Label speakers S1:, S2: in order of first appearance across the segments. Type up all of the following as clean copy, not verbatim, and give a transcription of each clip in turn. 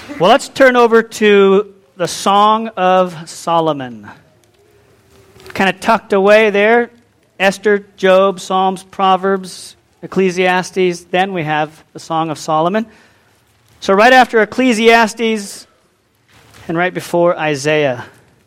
S1: Well, let's turn over to the Song of Solomon. Kind of tucked away there. Esther, Job, Psalms, Proverbs, Ecclesiastes. Then we have the Song of Solomon. So right after Ecclesiastes and right before Isaiah.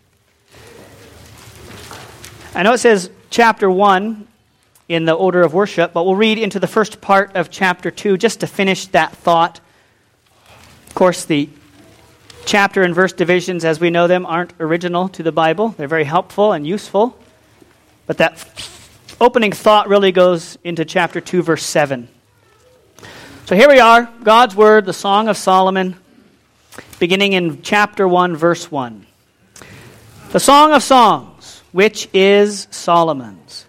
S1: I know it says chapter 1 in the order of worship, but we'll read into the first part of chapter 2 just to finish that thought. Of course, the chapter and verse divisions as we know them aren't original to the Bible. They're very helpful and useful. But that opening thought really goes into chapter 2, verse 7. So here we are, God's Word, the Song of Solomon, beginning in chapter 1, verse 1. The Song of Songs, which is Solomon's.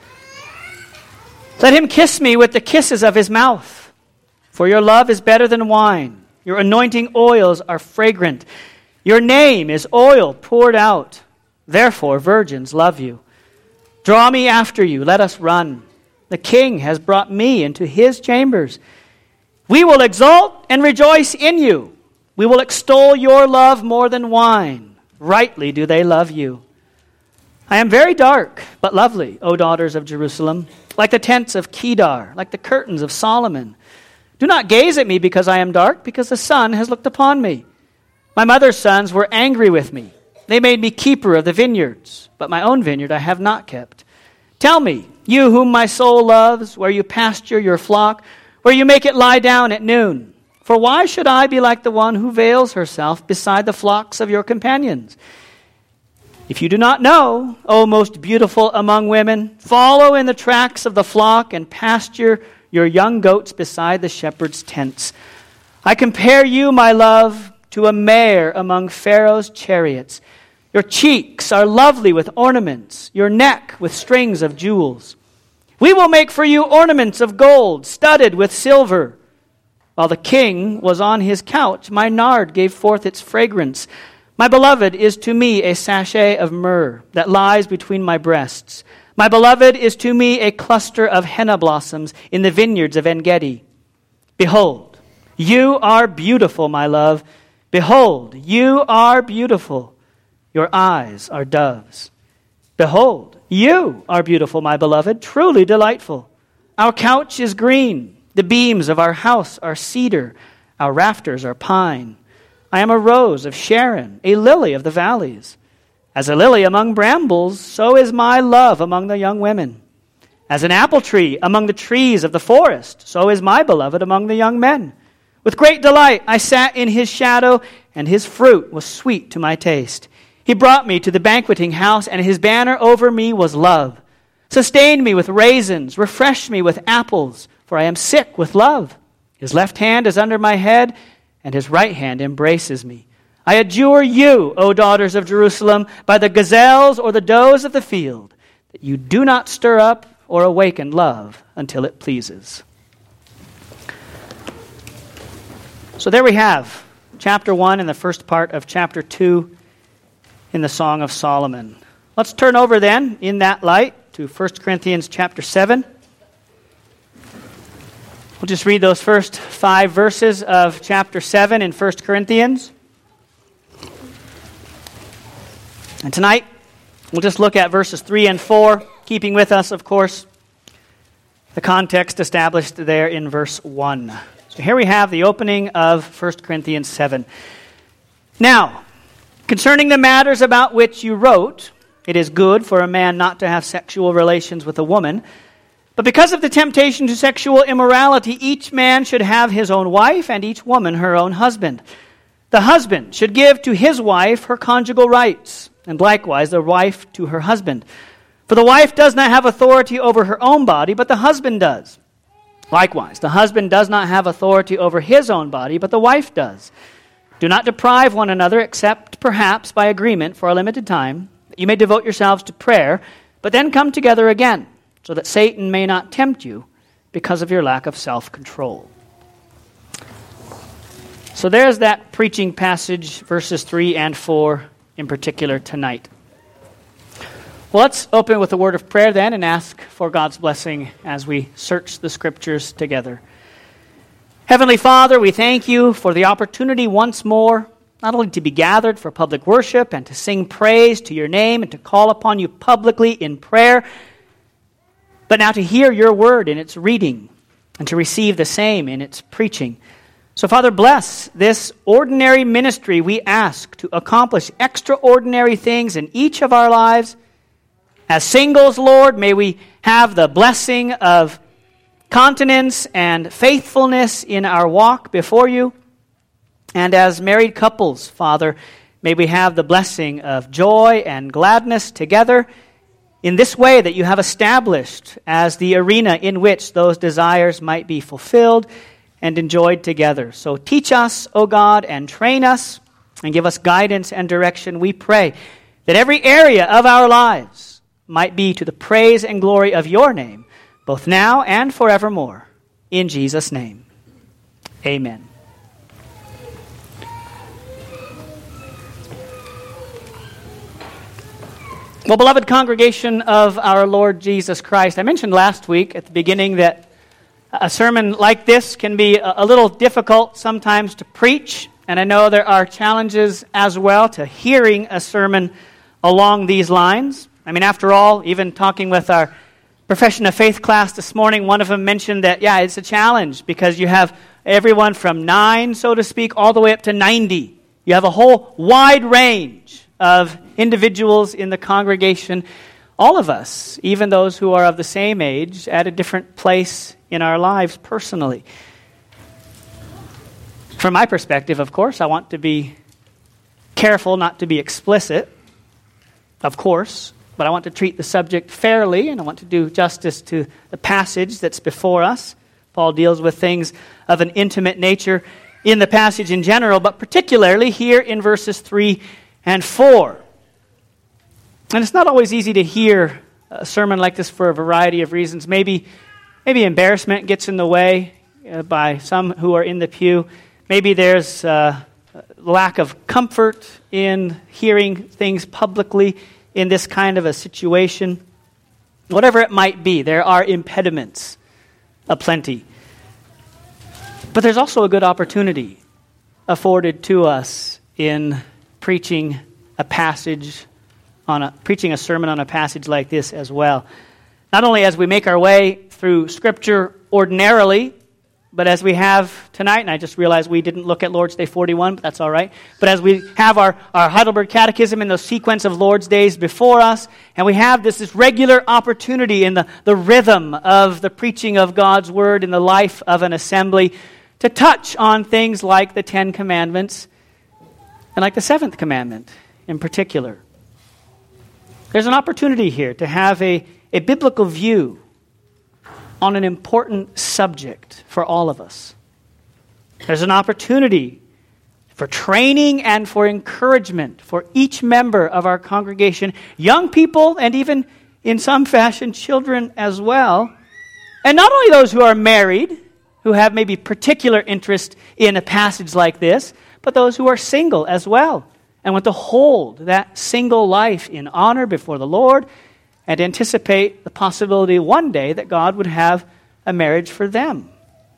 S1: Let him kiss me with the kisses of his mouth, for your love is better than wine. Your anointing oils are fragrant. Your name is oil poured out. Therefore, virgins love you. Draw me after you. Let us run. The king has brought me into his chambers. We will exult and rejoice in you. We will extol your love more than wine. Rightly do they love you. I am very dark, but lovely, O daughters of Jerusalem, like the tents of Kedar, like the curtains of Solomon. Do not gaze at me because I am dark, because the sun has looked upon me. My mother's sons were angry with me. They made me keeper of the vineyards, but my own vineyard I have not kept. Tell me, you whom my soul loves, where you pasture your flock, where you make it lie down at noon. For why should I be like the one who veils herself beside the flocks of your companions? If you do not know, O most beautiful among women, follow in the tracks of the flock and pasture your young goats beside the shepherd's tents. I compare you, my love, to a mare among Pharaoh's chariots. Your cheeks are lovely with ornaments, your neck with strings of jewels. We will make for you ornaments of gold, studded with silver. While the king was on his couch, my nard gave forth its fragrance. My beloved is to me a sachet of myrrh that lies between my breasts. My beloved is to me a cluster of henna blossoms in the vineyards of En-gedi. Behold, you are beautiful, my love. Behold, you are beautiful. Your eyes are doves. Behold, you are beautiful, my beloved, truly delightful. Our couch is green. The beams of our house are cedar. Our rafters are pine. I am a rose of Sharon, a lily of the valleys. As a lily among brambles, so is my love among the young women. As an apple tree among the trees of the forest, so is my beloved among the young men. With great delight I sat in his shadow, and his fruit was sweet to my taste. He brought me to the banqueting house, and his banner over me was love. Sustain me with raisins, refresh me with apples, for I am sick with love. His left hand is under my head, and his right hand embraces me. I adjure you, O daughters of Jerusalem, by the gazelles or the does of the field, that you do not stir up or awaken love until it pleases. So there we have chapter 1 and the first part of chapter 2 in the Song of Solomon. Let's turn over then, in that light, to 1 Corinthians chapter 7. We'll just read those first 5 verses of chapter 7 in 1 Corinthians. And tonight, we'll just look at verses 3 and 4, keeping with us, of course, the context established there in verse 1. So here we have the opening of 1 Corinthians 7. Now, concerning the matters about which you wrote, it is good for a man not to have sexual relations with a woman, but because of the temptation to sexual immorality, each man should have his own wife and each woman her own husband. The husband should give to his wife her conjugal rights, and likewise the wife to her husband. For the wife does not have authority over her own body, but the husband does. Likewise, the husband does not have authority over his own body, but the wife does. Do not deprive one another, except perhaps by agreement for a limited time, that you may devote yourselves to prayer, but then come together again, so that Satan may not tempt you because of your lack of self-control. So there's that preaching passage, verses 3 and 4 in particular tonight. Well, let's open with a word of prayer then and ask for God's blessing as we search the Scriptures together. Heavenly Father, we thank you for the opportunity once more, not only to be gathered for public worship and to sing praise to your name and to call upon you publicly in prayer, but now to hear your word in its reading and to receive the same in its preaching. So, Father, bless this ordinary ministry we ask to accomplish extraordinary things in each of our lives. As singles, Lord, may we have the blessing of continence and faithfulness in our walk before you. And as married couples, Father, may we have the blessing of joy and gladness together in this way that you have established as the arena in which those desires might be fulfilled and enjoyed together. So teach us, O God, and train us and give us guidance and direction, we pray, that every area of our lives might be to the praise and glory of your name, both now and forevermore. In Jesus' name, amen. Well, beloved congregation of our Lord Jesus Christ, I mentioned last week at the beginning that a sermon like this can be a little difficult sometimes to preach, and I know there are challenges as well to hearing a sermon along these lines. I mean, after all, even talking with our Profession of Faith class this morning, one of them mentioned that, it's a challenge because you have everyone from 9, so to speak, all the way up to 90. You have a whole wide range of individuals in the congregation, all of us, even those who are of the same age, at a different place in our lives personally. From my perspective, of course, I want to be careful not to be explicit, of course, but I want to treat the subject fairly, and I want to do justice to the passage that's before us. Paul deals with things of an intimate nature in the passage in general, but particularly here in verses 3 and 4. And it's not always easy to hear a sermon like this for a variety of reasons. Maybe embarrassment gets in the way by some who are in the pew. Maybe there's lack of comfort in hearing things publicly in this kind of a situation. Whatever it might be, there are impediments aplenty. But there's also a good opportunity afforded to us in preaching preaching a sermon on a passage like this as well. Not only as we make our way through Scripture ordinarily, but as we have tonight, and I just realized we didn't look at Lord's Day 41, but that's all right. But as we have our Heidelberg Catechism in the sequence of Lord's Days before us, and we have this regular opportunity in the rhythm of the preaching of God's Word in the life of an assembly to touch on things like the 10 Commandments and like the 7th Commandment in particular. There's an opportunity here to have a biblical view on an important subject for all of us. There's an opportunity for training and for encouragement for each member of our congregation, young people and even in some fashion children as well. And not only those who are married, who have maybe particular interest in a passage like this, but those who are single as well and want to hold that single life in honor before the Lord and anticipate the possibility one day that God would have a marriage for them.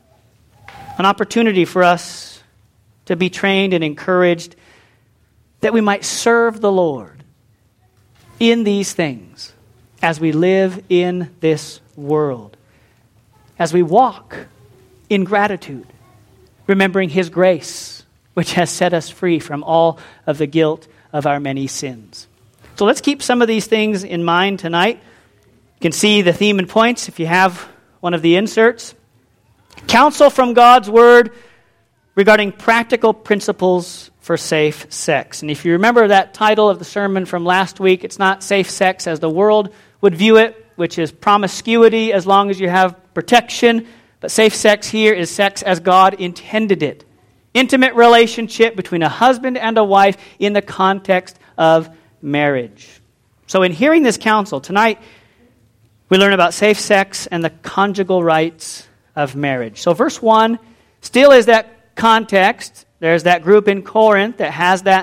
S1: An opportunity for us to be trained and encouraged that we might serve the Lord in these things as we live in this world, as we walk in gratitude, remembering His grace, which has set us free from all of the guilt of our many sins. So let's keep some of these things in mind tonight. You can see the theme and points if you have one of the inserts. Counsel from God's Word regarding practical principles for safe sex. And if you remember that title of the sermon from last week, it's not safe sex as the world would view it, which is promiscuity as long as you have protection. But safe sex here is sex as God intended it. Intimate relationship between a husband and a wife in the context of marriage. So in hearing this counsel, tonight we learn about safe sex and the conjugal rights of marriage. So verse 1 still is that context. There's that group in Corinth that has that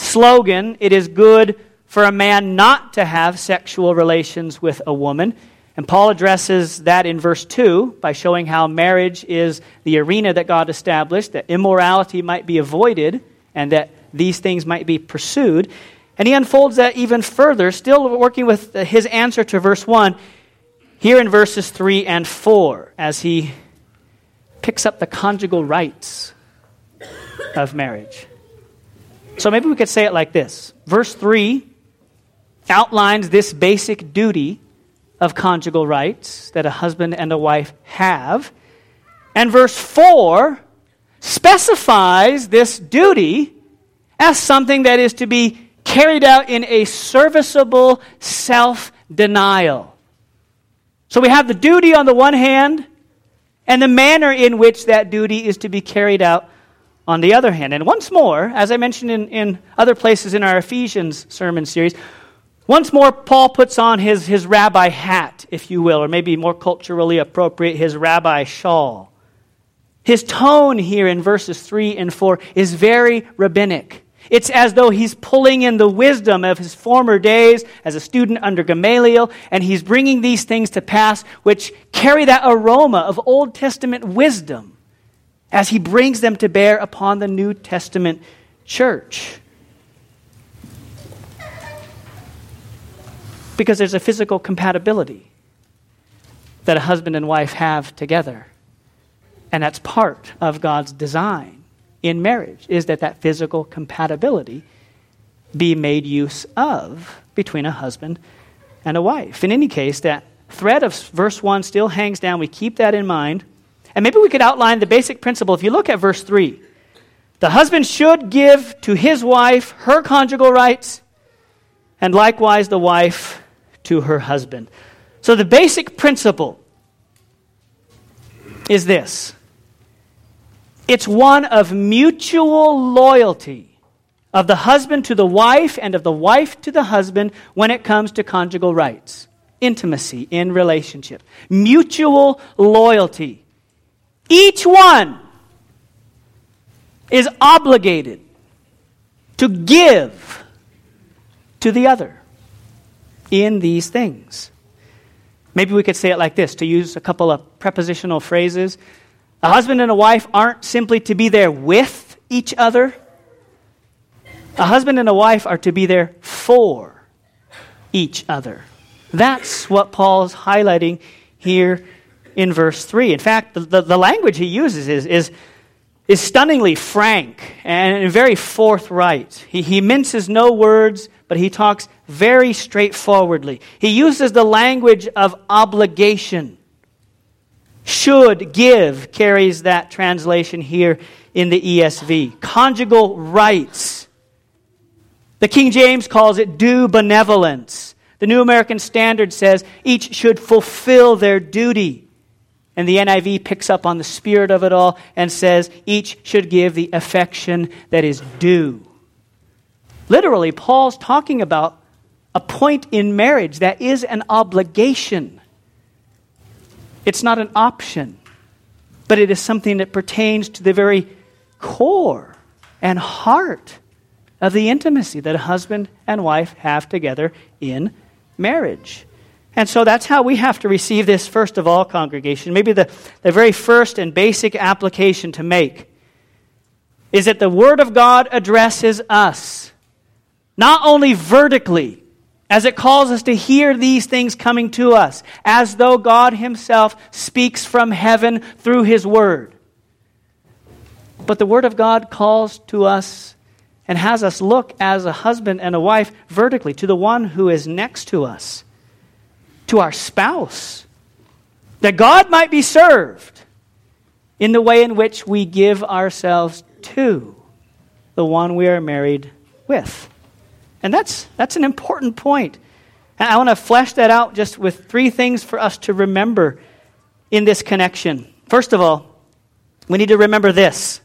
S1: slogan, it is good for a man not to have sexual relations with a woman. And Paul addresses that in verse 2 by showing how marriage is the arena that God established, that immorality might be avoided, and that these things might be pursued. And he unfolds that even further, still working with his answer to verse 1, here in verses 3 and 4, as he picks up the conjugal rights of marriage. So maybe we could say it like this. Verse 3 outlines this basic duty of conjugal rights that a husband and a wife have. And verse 4 specifies this duty as something that is to be carried out in a serviceable self-denial. So we have the duty on the one hand, and the manner in which that duty is to be carried out on the other hand. And once more, as I mentioned in other places in our Ephesians sermon series, once more, Paul puts on his rabbi hat, if you will, or maybe more culturally appropriate, his rabbi shawl. His tone here in verses 3 and 4 is very rabbinic. It's as though he's pulling in the wisdom of his former days as a student under Gamaliel, and he's bringing these things to pass which carry that aroma of Old Testament wisdom as he brings them to bear upon the New Testament church. Because there's a physical compatibility that a husband and wife have together. And that's part of God's design in marriage, is that physical compatibility be made use of between a husband and a wife. In any case, that thread of verse 1 still hangs down. We keep that in mind. And maybe we could outline the basic principle. If you look at verse 3, the husband should give to his wife her conjugal rights, and likewise the wife to her husband. So the basic principle is this. It's one of mutual loyalty of the husband to the wife and of the wife to the husband when it comes to conjugal rights, intimacy in relationship, mutual loyalty. Each one is obligated to give to the other in these things. Maybe we could say it like this, to use a couple of prepositional phrases. A husband and a wife aren't simply to be there with each other. A husband and a wife are to be there for each other. That's what Paul's highlighting here in verse 3. In fact, the language he uses is stunningly frank and very forthright. He minces no words, but he talks very straightforwardly. He uses the language of obligation. Should, give, carries that translation here in the ESV. Conjugal rights. The King James calls it due benevolence. The New American Standard says each should fulfill their duty. And the NIV picks up on the spirit of it all and says each should give the affection that is due. Literally, Paul's talking about a point in marriage that is an obligation. It's not an option, but it is something that pertains to the very core and heart of the intimacy that a husband and wife have together in marriage. And so that's how we have to receive this, first of all, congregation. Maybe the very first and basic application to make is that the Word of God addresses us, not only vertically, as it calls us to hear these things coming to us, as though God Himself speaks from heaven through His Word. But the Word of God calls to us and has us look as a husband and a wife vertically to the one who is next to us, to our spouse, that God might be served in the way in which we give ourselves to the one we are married with. And that's an important point. And I want to flesh that out just with three things for us to remember in this connection. First of all, we need to remember this.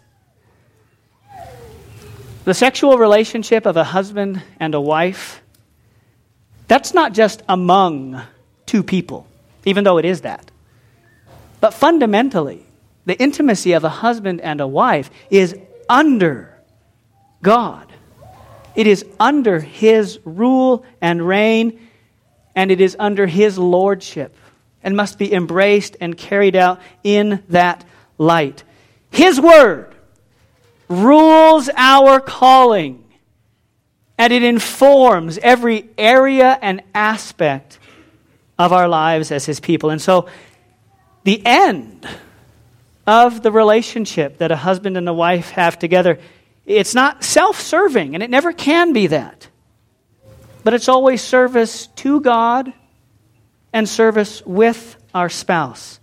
S1: The sexual relationship of a husband and a wife, that's not just among two people, even though it is that. But fundamentally, the intimacy of a husband and a wife is under God. It is under His rule and reign, and it is under His lordship. and must be embraced and carried out in that light. His word rules our calling, and it informs every area and aspect of our lives as his people. And so the end of the relationship that a husband and a wife have together, it's not self-serving, and it never can be that. But it's always service to God and service with our spouse.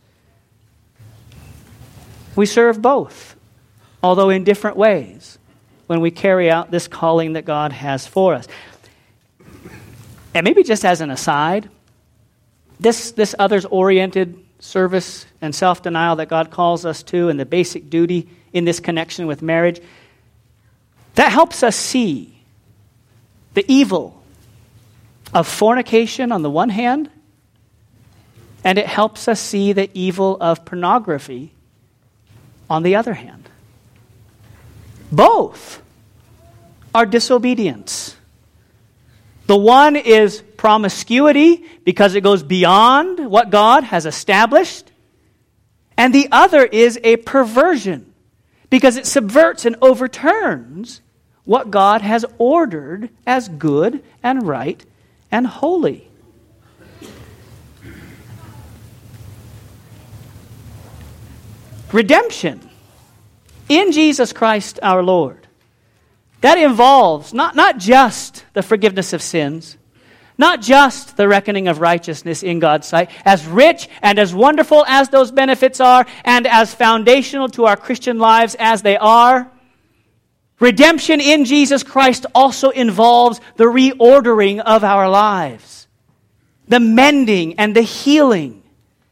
S1: We serve both, although in different ways, when we carry out this calling that God has for us. And maybe just as an aside, this others-oriented service and self-denial that God calls us to, and the basic duty in this connection with marriage, that helps us see the evil of fornication on the one hand, and it helps us see the evil of pornography on the other hand. Both are disobedience. The one is promiscuity because it goes beyond what God has established, and the other is a perversion because it subverts and overturns what God has ordered as good and right and holy. Redemption in Jesus Christ our Lord. That involves not just the forgiveness of sins, not just the reckoning of righteousness in God's sight, as rich and as wonderful as those benefits are, and as foundational to our Christian lives as they are. Redemption in Jesus Christ also involves the reordering of our lives, the mending and the healing,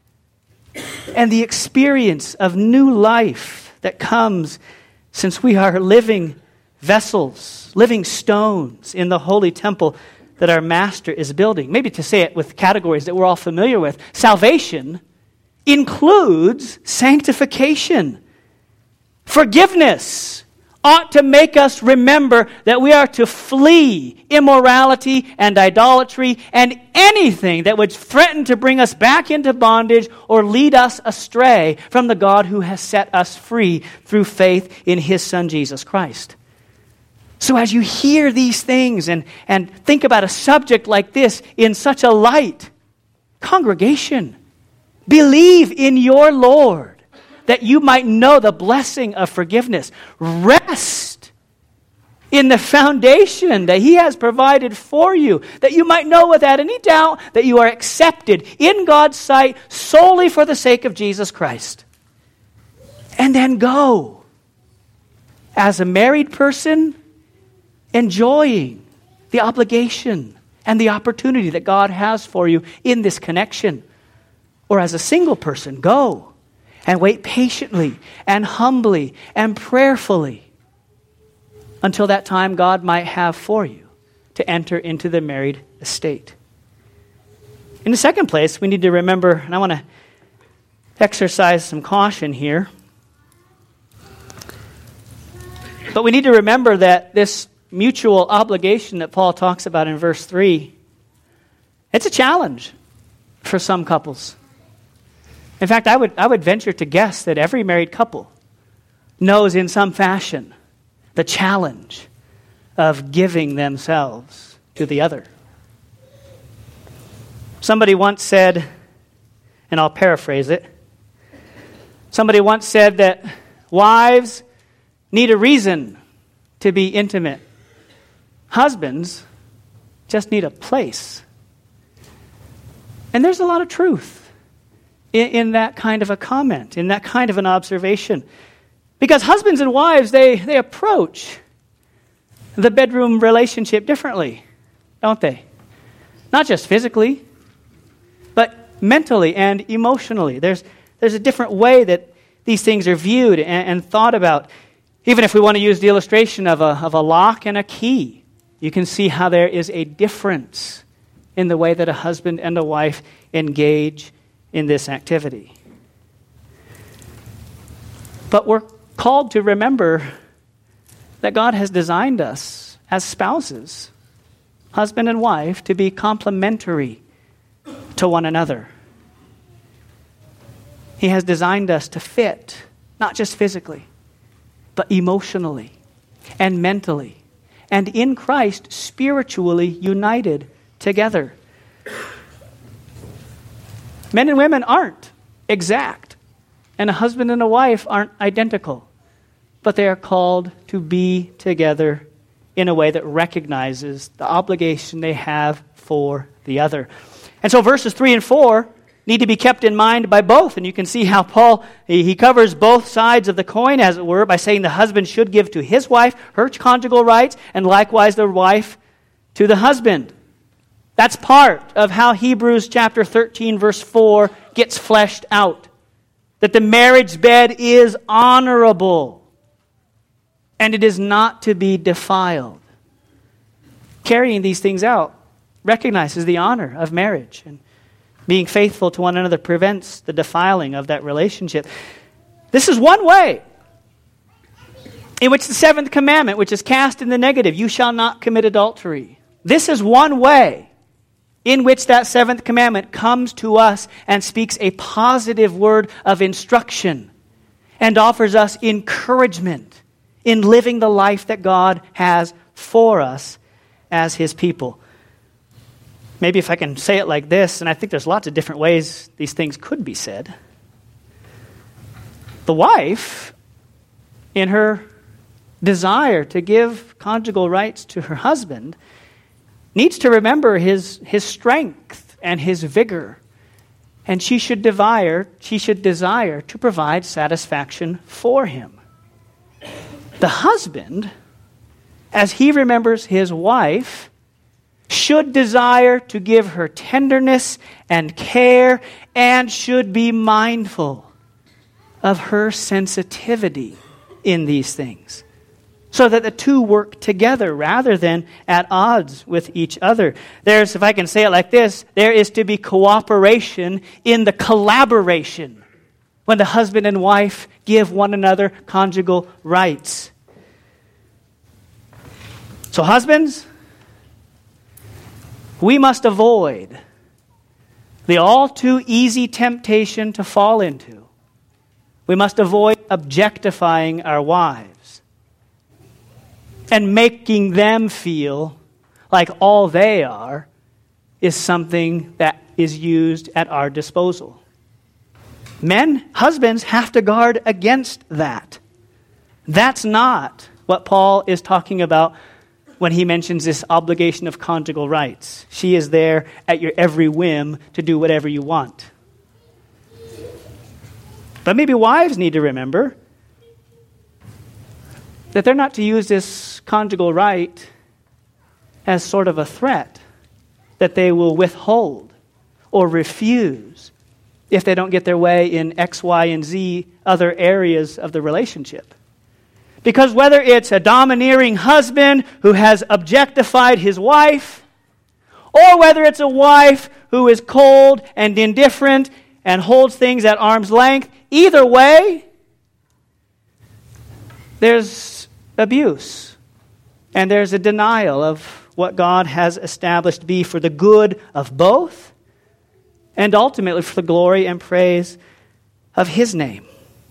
S1: and the experience of new life that comes since we are living vessels, living stones in the holy temple that our Master is building. Maybe to say it with categories that we're all familiar with, salvation includes sanctification. Forgiveness ought to make us remember that we are to flee immorality and idolatry and anything that would threaten to bring us back into bondage or lead us astray from the God who has set us free through faith in his Son, Jesus Christ. So as you hear these things and think about a subject like this in such a light, congregation, believe in your Lord, that you might know the blessing of forgiveness. Rest in the foundation that he has provided for you, that you might know without any doubt that you are accepted in God's sight solely for the sake of Jesus Christ. And then go, as a married person, enjoying the obligation and the opportunity that God has for you in this connection. Or as a single person, go and wait patiently and humbly and prayerfully until that time God might have for you to enter into the married estate. In the second place, we need to remember, and I want to exercise some caution here, but we need to remember that this mutual obligation that Paul talks about in verse 3, it's a challenge for some couples. In fact, I would venture to guess that every married couple knows in some fashion the challenge of giving themselves to the other. Somebody once said, and I'll paraphrase it, somebody once said that wives need a reason to be intimate. Husbands just need a place. And there's a lot of truth in that kind of a comment, in that kind of an observation. Because husbands and wives, they approach the bedroom relationship differently, don't they? Not just physically, but mentally and emotionally. There's a different way that these things are viewed and thought about. Even if we want to use the illustration of a lock and a key, you can see how there is a difference in the way that a husband and a wife engage in this activity. But we're called to remember that God has designed us as spouses, husband and wife, to be complementary to one another. He has designed us to fit, not just physically, but emotionally and mentally, and in Christ, spiritually united together. Men and women aren't exact, and a husband and a wife aren't identical, but they are called to be together in a way that recognizes the obligation they have for the other. And so verses 3 and 4 need to be kept in mind by both. And you can see how Paul, he covers both sides of the coin, as it were, by saying the husband should give to his wife her conjugal rights, and likewise the wife to the husband. That's part of how Hebrews chapter 13, verse 4 gets fleshed out. That the marriage bed is honorable, and it is not to be defiled. Carrying these things out recognizes the honor of marriage, and being faithful to one another prevents the defiling of that relationship. This is one way in which the seventh commandment, which is cast in the negative, you shall not commit adultery. This is one way in which that seventh commandment comes to us and speaks a positive word of instruction and offers us encouragement in living the life that God has for us as His people. Maybe if I can say it like this, and I think there's lots of different ways these things could be said. The wife, in her desire to give conjugal rights to her husband, needs to remember his strength and his vigor. And she should desire to provide satisfaction for him. The husband, as he remembers his wife, should desire to give her tenderness and care, and should be mindful of her sensitivity in these things, so that the two work together rather than at odds with each other. There's, if I can say it like this, there is to be cooperation in the collaboration when the husband and wife give one another conjugal rights. So husbands, we must avoid the all too easy temptation to fall into. We must avoid objectifying our wives and making them feel like all they are is something that is used at our disposal. Men, husbands, have to guard against that. That's not what Paul is talking about when he mentions this obligation of conjugal rights. She is there at your every whim to do whatever you want. But maybe wives need to remember that they're not to use this conjugal right as sort of a threat that they will withhold or refuse if they don't get their way in X, Y, and Z other areas of the relationship. Because whether it's a domineering husband who has objectified his wife, or whether it's a wife who is cold and indifferent and holds things at arm's length, either way, there's abuse. And there's a denial of what God has established to be for the good of both, and ultimately for the glory and praise of His name.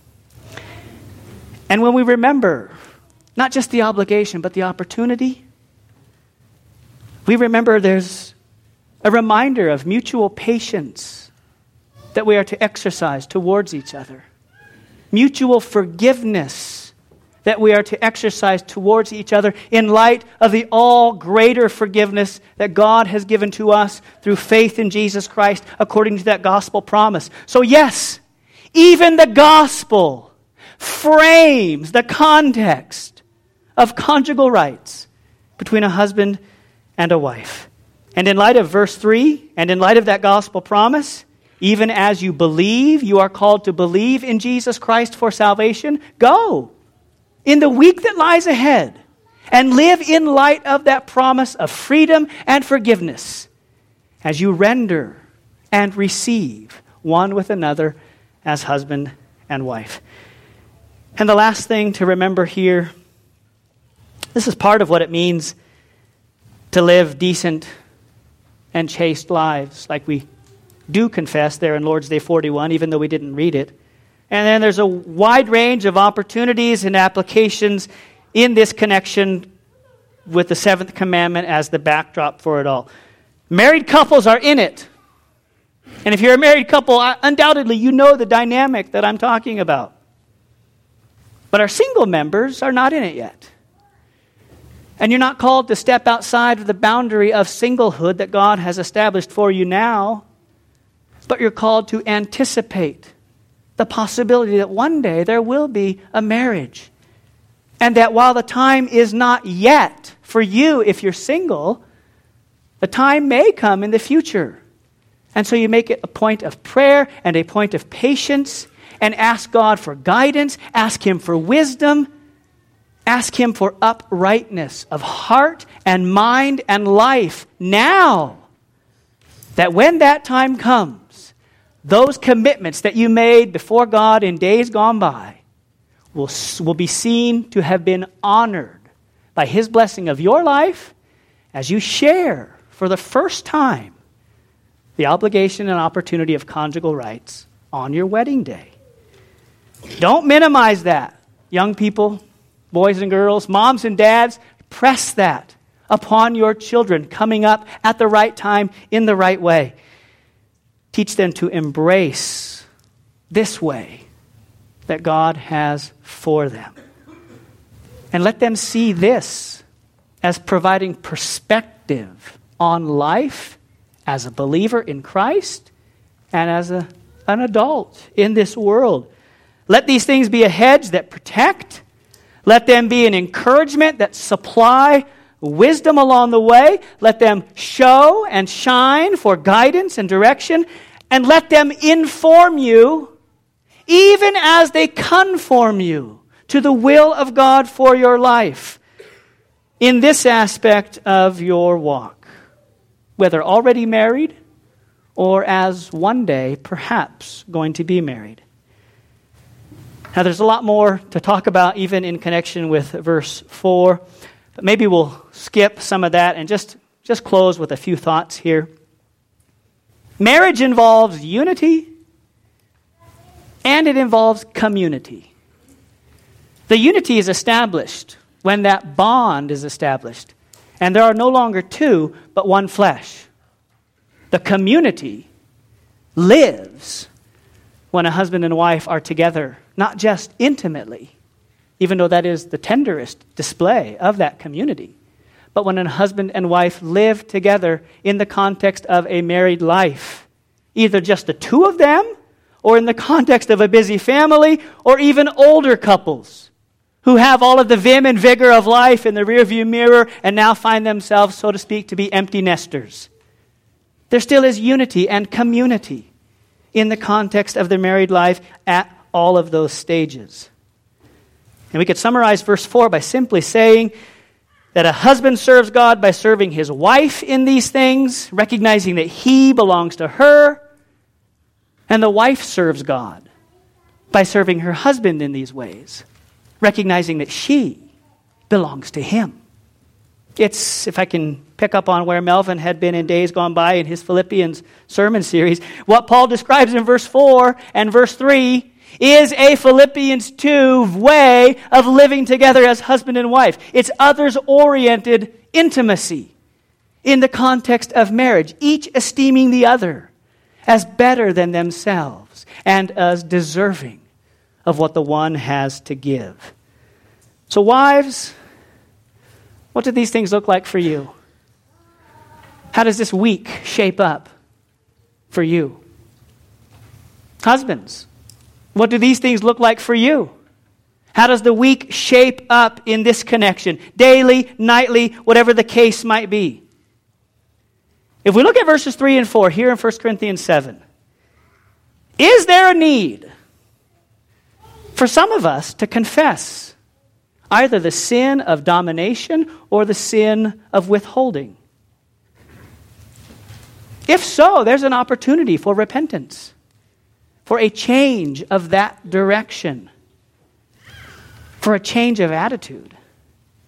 S1: And when we remember not just the obligation, but the opportunity, we remember there's a reminder of mutual patience that we are to exercise towards each other. Mutual forgiveness that we are to exercise towards each other in light of the all greater forgiveness that God has given to us through faith in Jesus Christ according to that gospel promise. So yes, even the gospel frames the context of conjugal rights between a husband and a wife. And in light of verse 3, and in light of that gospel promise, even as you believe, you are called to believe in Jesus Christ for salvation, go in the week that lies ahead and live in light of that promise of freedom and forgiveness as you render and receive one with another as husband and wife. And the last thing to remember here, this is part of what it means to live decent and chaste lives, like we do confess there in Lord's Day 41, even though we didn't read it. And then there's a wide range of opportunities and applications in this connection with the seventh commandment as the backdrop for it all. Married couples are in it. And if you're a married couple, undoubtedly you know the dynamic that I'm talking about. But our single members are not in it yet. And you're not called to step outside of the boundary of singlehood that God has established for you now, but you're called to anticipate the possibility that one day there will be a marriage. And that while the time is not yet for you if you're single, the time may come in the future. And so you make it a point of prayer and a point of patience and ask God for guidance, ask Him for wisdom, ask Him for uprightness of heart and mind and life now. That when that time comes, those commitments that you made before God in days gone by will be seen to have been honored by His blessing of your life as you share for the first time the obligation and opportunity of conjugal rights on your wedding day. Don't minimize that. Young people, boys and girls, moms and dads, press that upon your children coming up at the right time in the right way. Teach them to embrace this way that God has for them. And let them see this as providing perspective on life as a believer in Christ and as an adult in this world. Let these things be a hedge that protect. Let them be an encouragement that supply wisdom along the way. Let them show and shine for guidance and direction. And let them inform you, even as they conform you to the will of God for your life in this aspect of your walk, whether already married or as one day perhaps going to be married. Now there's a lot more to talk about even in connection with verse 4, but maybe we'll skip some of that and just close with a few thoughts here. Marriage involves unity and it involves community. The unity is established when that bond is established. And there are no longer two, but one flesh. The community lives when a husband and wife are together, not just intimately, even though that is the tenderest display of that community, but when a husband and wife live together in the context of a married life, either just the two of them, or in the context of a busy family, or even older couples who have all of the vim and vigor of life in the rearview mirror and now find themselves, so to speak, to be empty nesters. There still is unity and community in the context of the married life at all of those stages. And we could summarize verse 4 by simply saying that a husband serves God by serving his wife in these things, recognizing that he belongs to her, and the wife serves God by serving her husband in these ways, recognizing that she belongs to him. It's, if I can pick up on where Melvin had been in days gone by in his Philippians sermon series, what Paul describes in verse 4 and verse 3 is a Philippians 2 way of living together as husband and wife. It's others-oriented intimacy in the context of marriage, each esteeming the other as better than themselves and as deserving of what the one has to give. So wives, what do these things look like for you? How does this week shape up for you? Husbands, what do these things look like for you? How does the week shape up in this connection? Daily, nightly, whatever the case might be. If we look at verses 3 and 4 here in 1 Corinthians 7, is there a need for some of us to confess either the sin of domination or the sin of withholding? If so, there's an opportunity for repentance, for a change of that direction, for a change of attitude,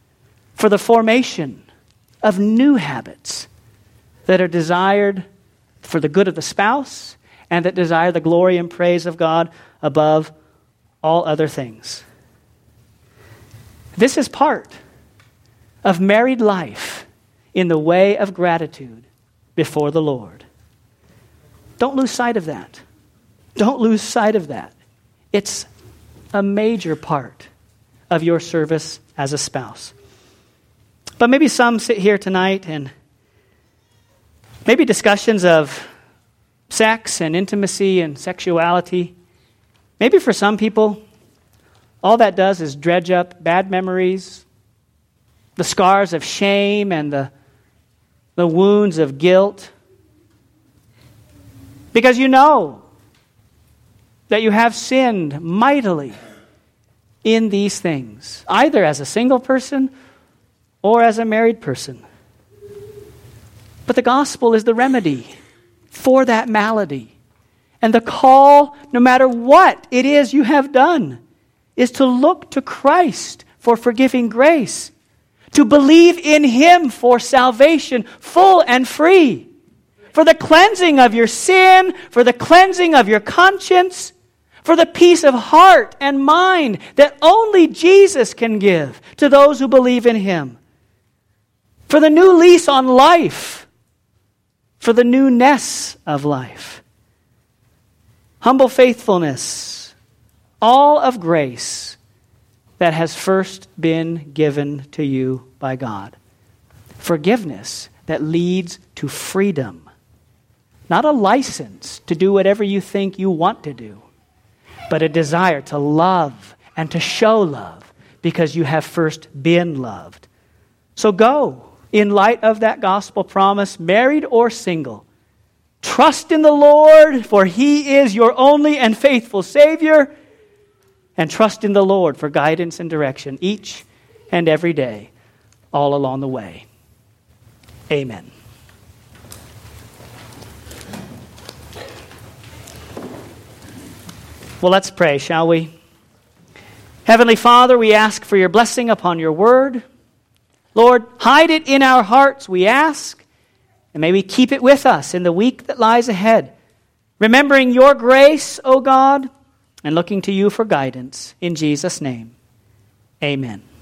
S1: for the formation of new habits that are desired for the good of the spouse, and that desire the glory and praise of God above all other things. This is part of married life in the way of gratitude before the Lord. Don't lose sight of that. Don't lose sight of that. It's a major part of your service as a spouse. But maybe some sit here tonight and maybe discussions of sex and intimacy and sexuality. Maybe for some people, all that does is dredge up bad memories, the scars of shame and the wounds of guilt. Because you know that you have sinned mightily in these things, either as a single person or as a married person. But the gospel is the remedy for that malady. And the call, no matter what it is you have done, is to look to Christ for forgiving grace, to believe in Him for salvation, full and free, for the cleansing of your sin, for the cleansing of your conscience, for the peace of heart and mind that only Jesus can give to those who believe in Him, for the new lease on life, for the newness of life. Humble faithfulness, all of grace that has first been given to you by God. Forgiveness that leads to freedom, not a license to do whatever you think you want to do, but a desire to love and to show love because you have first been loved. So go, in light of that gospel promise, married or single. Trust in the Lord, for He is your only and faithful Savior. And trust in the Lord for guidance and direction each and every day, all along the way. Amen. Well, let's pray, shall we? Heavenly Father, we ask for your blessing upon your word. Lord, hide it in our hearts, we ask, and may we keep it with us in the week that lies ahead, remembering your grace, O God, and looking to you for guidance. In Jesus' name, amen.